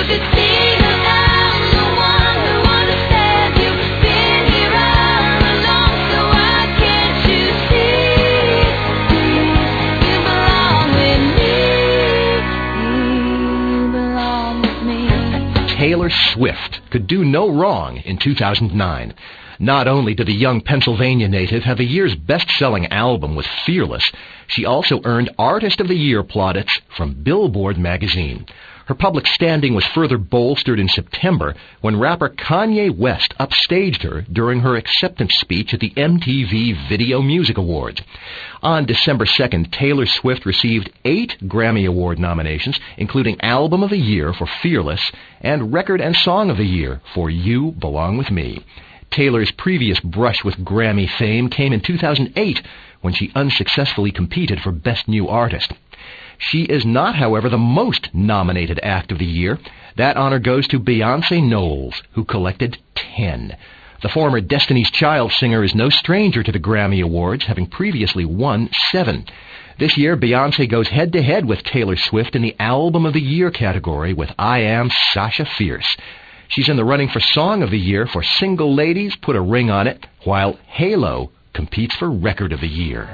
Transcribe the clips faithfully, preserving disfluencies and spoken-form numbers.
Taylor Swift could do no wrong in two thousand nine. Not only did the young Pennsylvania native have the year's best-selling album with Fearless, she also earned Artist of the Year plaudits from Billboard magazine. Her public standing was further bolstered in September when rapper Kanye West upstaged her during her acceptance speech at the M T V Video Music Awards. On December second, Taylor Swift received eight Grammy Award nominations, including Album of the Year for Fearless and Record and Song of the Year for You Belong With Me. Taylor's previous brush with Grammy fame came in two thousand eight when she unsuccessfully competed for Best New Artist. She is not, however, the most nominated act of the year. That honor goes to Beyonce Knowles, who collected ten. The former Destiny's Child singer is no stranger to the Grammy Awards, having previously won seven. This year, Beyonce goes head-to-head with Taylor Swift in the Album of the Year category with I Am Sasha Fierce. She's in the running for Song of the Year for Single Ladies, Put a Ring on It, while Halo competes for Record of the Year.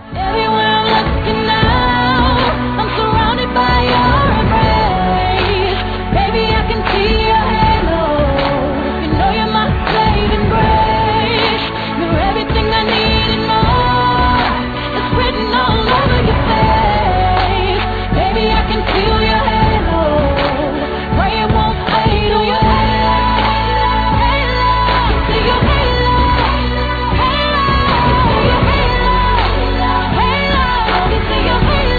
By your embrace, baby, I can see your halo. You know you're my saving grace. You're everything I need and more. It's written all over your face. Baby, I can feel your halo. Pray it won't fade. Oh, your halo, halo, see your halo, halo, see your halo, halo, see your halo.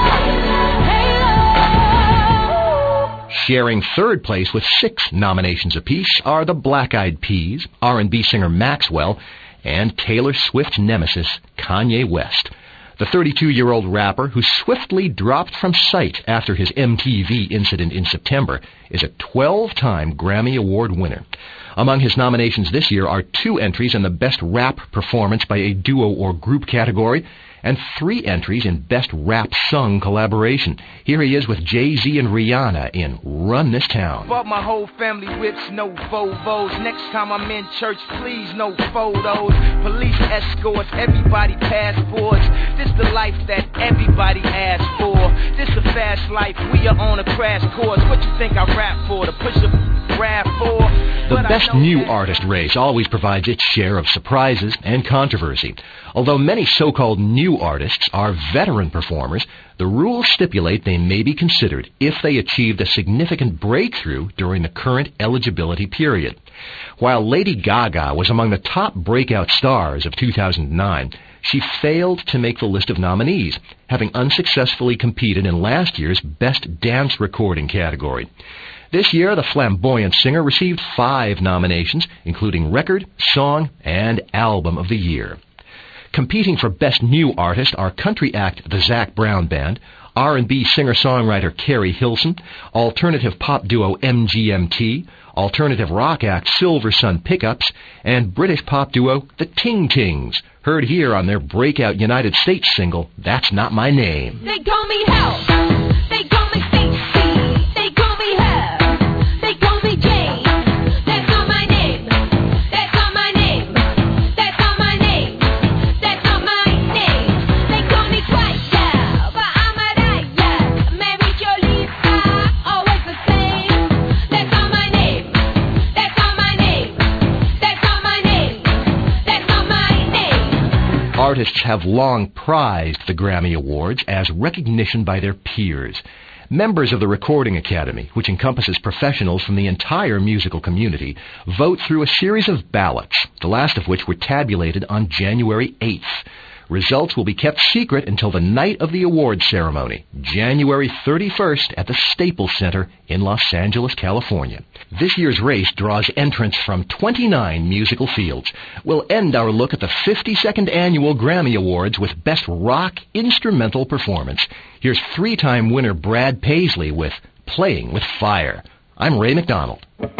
Sharing third place with six nominations apiece are the Black Eyed Peas, R and B singer Maxwell, and Taylor Swift's nemesis, Kanye West. The thirty-two-year-old rapper, who swiftly dropped from sight after his M T V incident in September, is a twelve-time Grammy Award winner. Among his nominations this year are two entries in the Best Rap Performance by a Duo or Group category, and three entries in Best Rap Sung Collaboration. Here he is with Jay-Z and Rihanna in Run This Town. Bought my whole family whips, no Volvos. Next time I'm in church, please, no photos. Police escorts, everybody passports. This the life that everybody asks for. This a fast life, we are on a crash course. What you think I rap for? To push a rap for? The Best New Artist race always provides its share of surprises and controversy. Although many so-called new artists are veteran performers, the rules stipulate they may be considered if they achieved a significant breakthrough during the current eligibility period. While Lady Gaga was among the top breakout stars of two thousand nine, she failed to make the list of nominees, having unsuccessfully competed in last year's Best Dance Recording category. This year, the flamboyant singer received five nominations, including Record, Song, and Album of the Year. Competing for Best New Artist are country act The Zac Brown Band, R and B singer-songwriter Carrie Hilson, alternative pop duo M G M T, alternative rock act Silver Sun Pickups, and British pop duo The Ting Tings, heard here on their breakout United States single, That's Not My Name. They call me Help. They call me Stacy. They call me Help. They call me Jane. That's not my name. That's not my name. That's not my name. That's not my name. They call me Twice, but I'm a Raya. Mary Jolie, always the same. That's not my name. That's not my name. That's not my name. That's not my name. Artists have long prized the Grammy Awards as recognition by their peers. Members of the Recording Academy, which encompasses professionals from the entire musical community, vote through a series of ballots, the last of which were tabulated on January eighth. Results will be kept secret until the night of the award ceremony, January thirty-first, at the Staples Center in Los Angeles, California. This year's race draws entrants from twenty-nine musical fields. We'll end our look at the fifty-second Annual Grammy Awards with Best Rock Instrumental Performance. Here's three-time winner Brad Paisley with Playing with Fire. I'm Ray McDonald.